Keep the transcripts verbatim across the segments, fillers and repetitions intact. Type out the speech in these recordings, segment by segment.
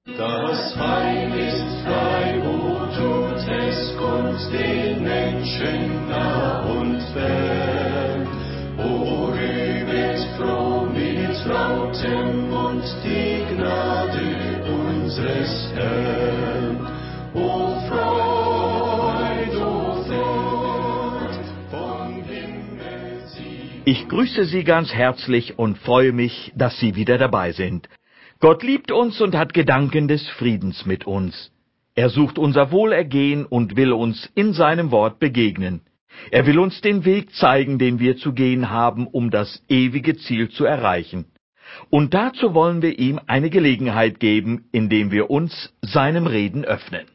Das Heil ist frei, wo tut es kund den Menschen nah und fern. O rühmet froh mit lautem Mund die Gnade unseres Herrn. O Freud, o Freud, vom Himmel sie. Ich grüße Sie ganz herzlich und freue mich, dass Sie wieder dabei sind. Gott liebt uns und hat Gedanken des Friedens mit uns. Er sucht unser Wohlergehen und will uns in seinem Wort begegnen. Er will uns den Weg zeigen, den wir zu gehen haben, um das ewige Ziel zu erreichen. Und dazu wollen wir ihm eine Gelegenheit geben, indem wir uns seinem Reden öffnen.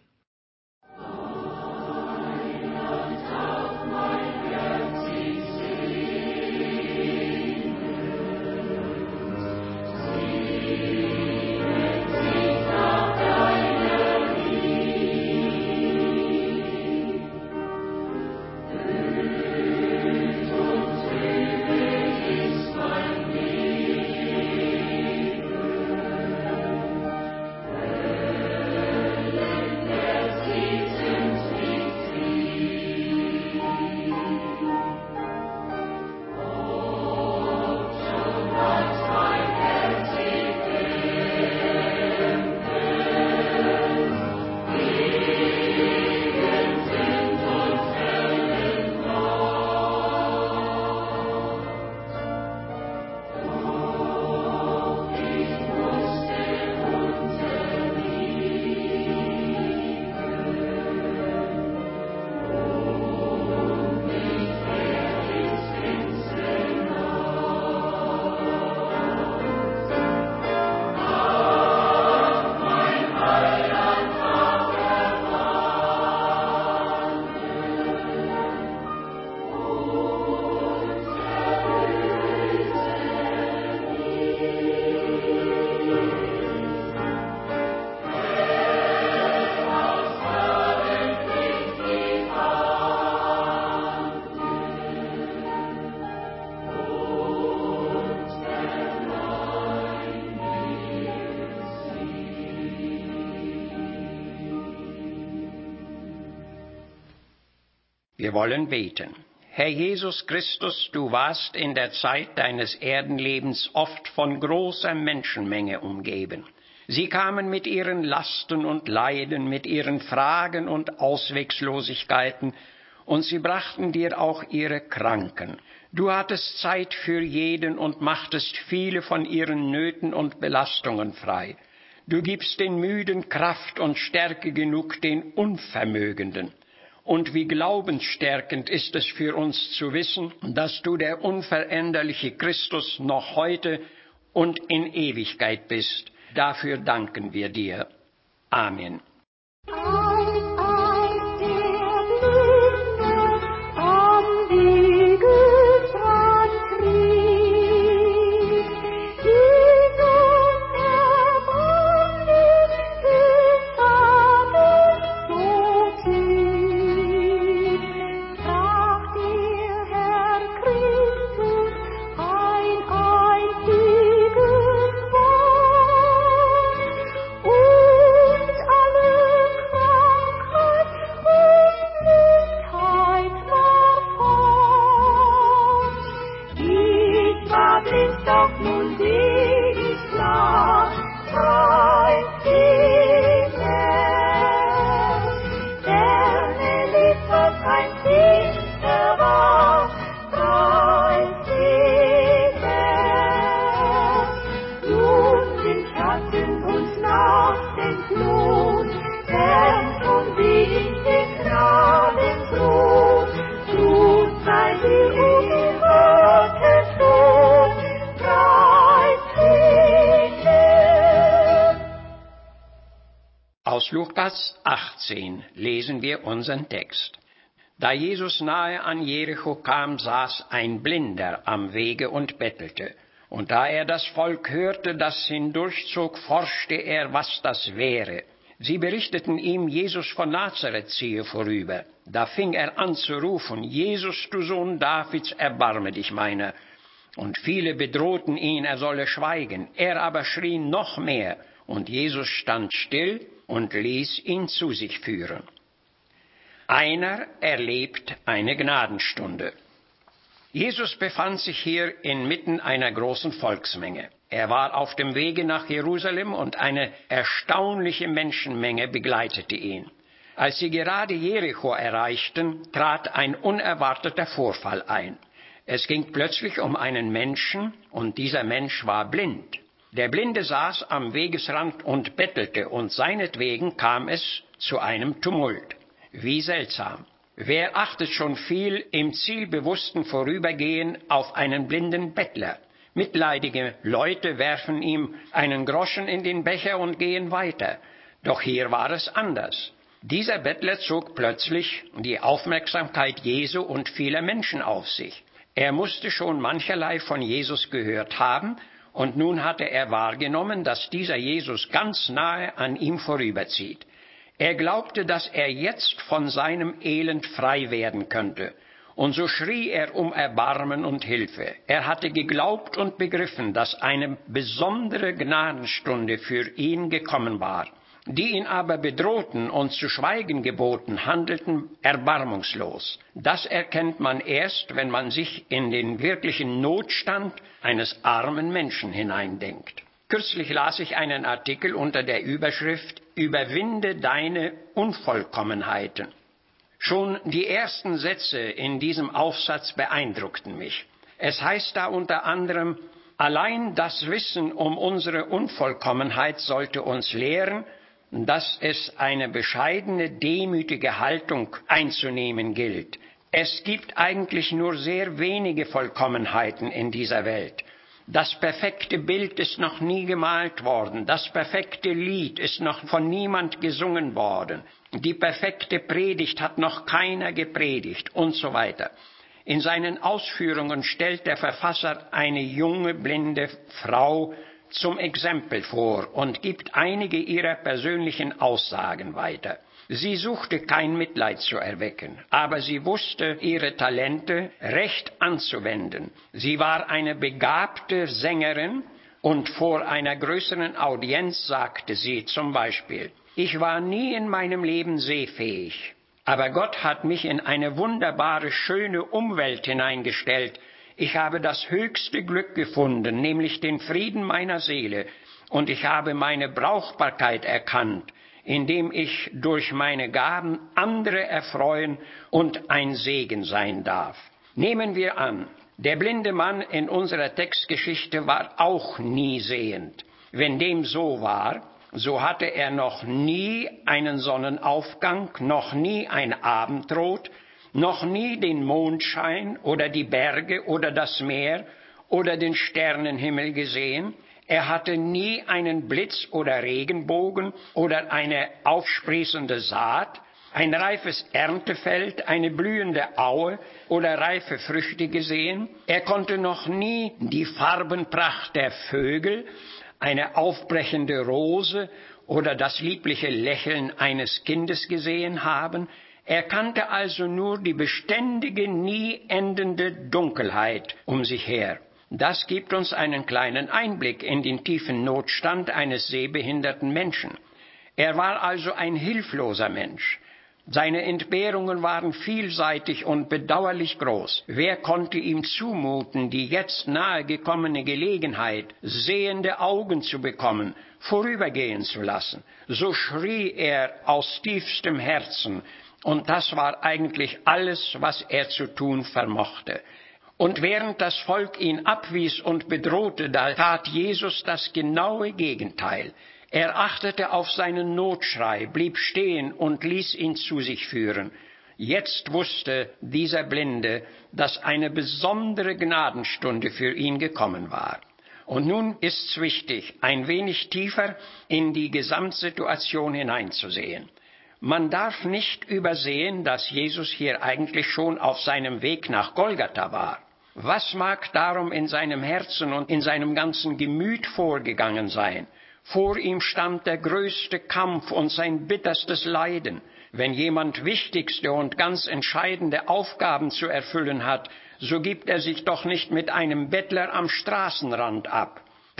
Wir wollen beten. Herr Jesus Christus, du warst in der Zeit deines Erdenlebens oft von großer Menschenmenge umgeben. Sie kamen mit ihren Lasten und Leiden, mit ihren Fragen und Ausweglosigkeiten, und sie brachten dir auch ihre Kranken. Du hattest Zeit für jeden und machtest viele von ihren Nöten und Belastungen frei. Du gibst den Müden Kraft und Stärke genug den Unvermögenden. Und wie glaubensstärkend ist es für uns zu wissen, dass du der unveränderliche Christus noch heute und in Ewigkeit bist. Dafür danken wir dir. Amen. Aus Lukas achtzehn lesen wir unseren Text. Da Jesus nahe an Jericho kam, saß ein Blinder am Wege und bettelte. Und da er das Volk hörte, das hindurchzog, forschte er, was das wäre. Sie berichteten ihm, Jesus von Nazareth ziehe vorüber. Da fing er an zu rufen, Jesus, du Sohn Davids, erbarme dich meiner. Und viele bedrohten ihn, er solle schweigen. Er aber schrie noch mehr und Jesus stand still und ließ ihn zu sich führen. Einer erlebt eine Gnadenstunde. Jesus befand sich hier inmitten einer großen Volksmenge. Er war auf dem Wege nach Jerusalem und eine erstaunliche Menschenmenge begleitete ihn. Als sie gerade Jericho erreichten, trat ein unerwarteter Vorfall ein. Es ging plötzlich um einen Menschen, und dieser Mensch war blind. Der Blinde saß am Wegesrand und bettelte, und seinetwegen kam es zu einem Tumult. Wie seltsam. Wer achtet schon viel im zielbewussten Vorübergehen auf einen blinden Bettler? Mitleidige Leute werfen ihm einen Groschen in den Becher und gehen weiter. Doch hier war es anders. Dieser Bettler zog plötzlich die Aufmerksamkeit Jesu und vieler Menschen auf sich. Er musste schon mancherlei von Jesus gehört haben, und nun hatte er wahrgenommen, dass dieser Jesus ganz nahe an ihm vorüberzieht. Er glaubte, dass er jetzt von seinem Elend frei werden könnte. Und so schrie er um Erbarmen und Hilfe. Er hatte geglaubt und begriffen, dass eine besondere Gnadenstunde für ihn gekommen war. Die ihn aber bedrohten und zu schweigen geboten, handelten erbarmungslos. Das erkennt man erst, wenn man sich in den wirklichen Notstand eines armen Menschen hineindenkt. Kürzlich las ich einen Artikel unter der Überschrift »Überwinde deine Unvollkommenheiten«. Schon die ersten Sätze in diesem Aufsatz beeindruckten mich. Es heißt da unter anderem, allein das Wissen um unsere Unvollkommenheit sollte uns lehren, dass es eine bescheidene, demütige Haltung einzunehmen gilt. Es gibt eigentlich nur sehr wenige Vollkommenheiten in dieser Welt. Das perfekte Bild ist noch nie gemalt worden, das perfekte Lied ist noch von niemand gesungen worden, die perfekte Predigt hat noch keiner gepredigt und so weiter. In seinen Ausführungen stellt der Verfasser eine junge, blinde Frau zum Exempel vor und gibt einige ihrer persönlichen Aussagen weiter. Sie suchte kein Mitleid zu erwecken, aber sie wusste, ihre Talente recht anzuwenden. Sie war eine begabte Sängerin und vor einer größeren Audienz sagte sie zum Beispiel, ich war nie in meinem Leben sehfähig, aber Gott hat mich in eine wunderbare, schöne Umwelt hineingestellt. Ich habe das höchste Glück gefunden, nämlich den Frieden meiner Seele, und ich habe meine Brauchbarkeit erkannt, indem ich durch meine Gaben andere erfreuen und ein Segen sein darf. Nehmen wir an, der blinde Mann in unserer Textgeschichte war auch nie sehend. Wenn dem so war, so hatte er noch nie einen Sonnenaufgang, noch nie ein Abendrot, noch nie den Mondschein oder die Berge oder das Meer oder den Sternenhimmel gesehen. Er hatte nie einen Blitz oder Regenbogen oder eine aufsprießende Saat, ein reifes Erntefeld, eine blühende Aue oder reife Früchte gesehen. Er konnte noch nie die Farbenpracht der Vögel, eine aufbrechende Rose oder das liebliche Lächeln eines Kindes gesehen haben. Er kannte also nur die beständige, nie endende Dunkelheit um sich her. Das gibt uns einen kleinen Einblick in den tiefen Notstand eines sehbehinderten Menschen. Er war also ein hilfloser Mensch. Seine Entbehrungen waren vielseitig und bedauerlich groß. Wer konnte ihm zumuten, die jetzt nahe gekommene Gelegenheit, sehende Augen zu bekommen, vorübergehen zu lassen? So schrie er aus tiefstem Herzen, und das war eigentlich alles, was er zu tun vermochte. Und während das Volk ihn abwies und bedrohte, da tat Jesus das genaue Gegenteil. Er achtete auf seinen Notschrei, blieb stehen und ließ ihn zu sich führen. Jetzt wusste dieser Blinde, dass eine besondere Gnadenstunde für ihn gekommen war. Und nun ist's wichtig, ein wenig tiefer in die Gesamtsituation hineinzusehen. Man darf nicht übersehen, dass Jesus hier eigentlich schon auf seinem Weg nach Golgatha war. Was mag darum in seinem Herzen und in seinem ganzen Gemüt vorgegangen sein? Vor ihm stand der größte Kampf und sein bitterstes Leiden. Wenn jemand wichtigste und ganz entscheidende Aufgaben zu erfüllen hat, so gibt er sich doch nicht mit einem Bettler am Straßenrand ab.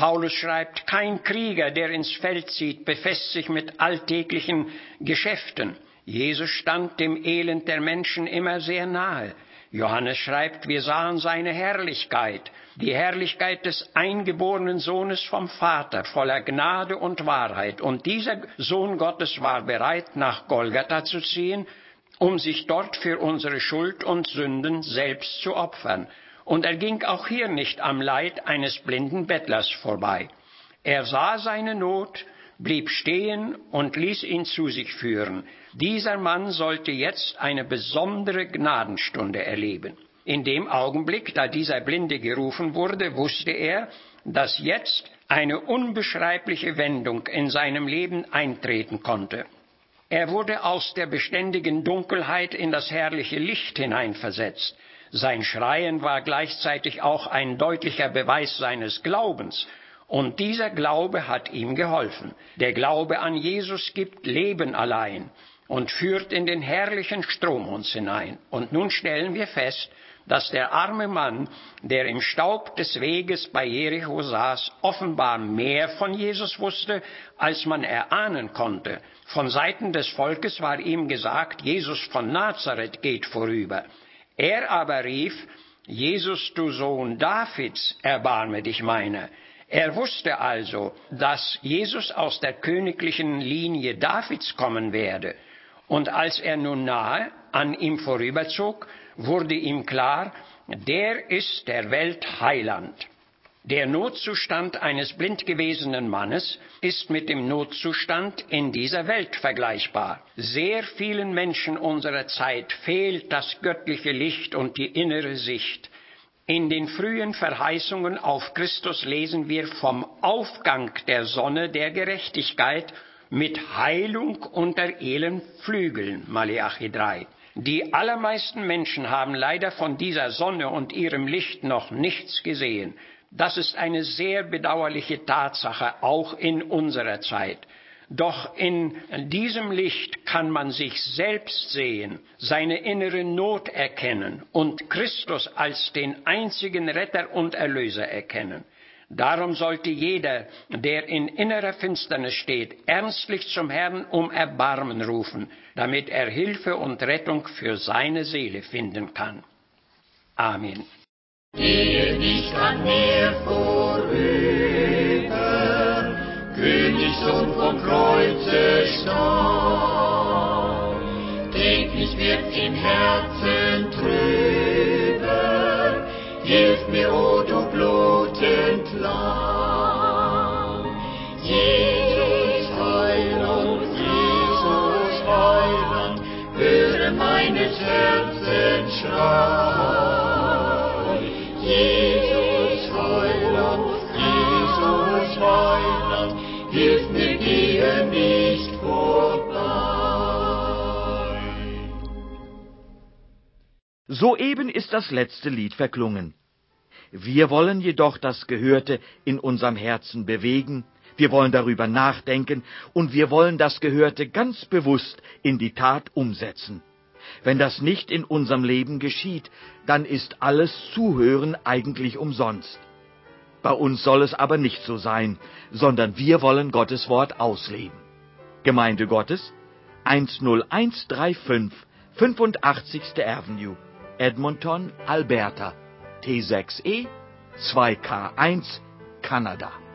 Paulus schreibt, kein Krieger, der ins Feld zieht, befasst sich mit alltäglichen Geschäften. Jesus stand dem Elend der Menschen immer sehr nahe. Johannes schreibt, wir sahen seine Herrlichkeit, die Herrlichkeit des eingeborenen Sohnes vom Vater, voller Gnade und Wahrheit. Und dieser Sohn Gottes war bereit, nach Golgatha zu ziehen, um sich dort für unsere Schuld und Sünden selbst zu opfern. Und er ging auch hier nicht am Leid eines blinden Bettlers vorbei. Er sah seine Not, blieb stehen und ließ ihn zu sich führen. Dieser Mann sollte jetzt eine besondere Gnadenstunde erleben. In dem Augenblick, da dieser Blinde gerufen wurde, wusste er, dass jetzt eine unbeschreibliche Wendung in seinem Leben eintreten konnte. Er wurde aus der beständigen Dunkelheit in das herrliche Licht hineinversetzt. Sein Schreien war gleichzeitig auch ein deutlicher Beweis seines Glaubens. Und dieser Glaube hat ihm geholfen. Der Glaube an Jesus gibt Leben allein und führt in den herrlichen Strom uns hinein. Und nun stellen wir fest, dass der arme Mann, der im Staub des Weges bei Jericho saß, offenbar mehr von Jesus wusste, als man erahnen konnte. Von Seiten des Volkes war ihm gesagt, Jesus von Nazareth geht vorüber. Er aber rief, Jesus, du Sohn Davids, erbarme dich meiner. Er wusste also, dass Jesus aus der königlichen Linie Davids kommen werde. Und als er nun nahe an ihm vorüberzog, wurde ihm klar, der ist der Weltheiland. Der Notzustand eines blind gewesenen Mannes ist mit dem Notzustand in dieser Welt vergleichbar. Sehr vielen Menschen unserer Zeit fehlt das göttliche Licht und die innere Sicht. In den frühen Verheißungen auf Christus lesen wir vom Aufgang der Sonne der Gerechtigkeit mit Heilung unter ihren Flügeln, Maleachi drei. Die allermeisten Menschen haben leider von dieser Sonne und ihrem Licht noch nichts gesehen. Das ist eine sehr bedauerliche Tatsache, auch in unserer Zeit. Doch in diesem Licht kann man sich selbst sehen, seine innere Not erkennen und Christus als den einzigen Retter und Erlöser erkennen. Darum sollte jeder, der in innerer Finsternis steht, ernstlich zum Herrn um Erbarmen rufen, damit er Hilfe und Rettung für seine Seele finden kann. Amen. Gehe nicht an mir vorüber, Königssohn vom Kreuze starb. Täglich wird im Herzen trüber, hilf mir, o du blutend Lamm. Jesus Heiland, Jesus Heiland, höre meines Herzens Schrei. Jesus Heiland, Jesus Heiland, hilf mir, gehe nicht vorbei. Soeben ist das letzte Lied verklungen. Wir wollen jedoch das Gehörte in unserem Herzen bewegen, wir wollen darüber nachdenken und wir wollen das Gehörte ganz bewusst in die Tat umsetzen. Wenn das nicht in unserem Leben geschieht, dann ist alles Zuhören eigentlich umsonst. Bei uns soll es aber nicht so sein, sondern wir wollen Gottes Wort ausleben. Gemeinde Gottes, eins null eins drei fünf, fünfundachtzigste Avenue, Edmonton, Alberta, T sechs E zwei K eins, Kanada.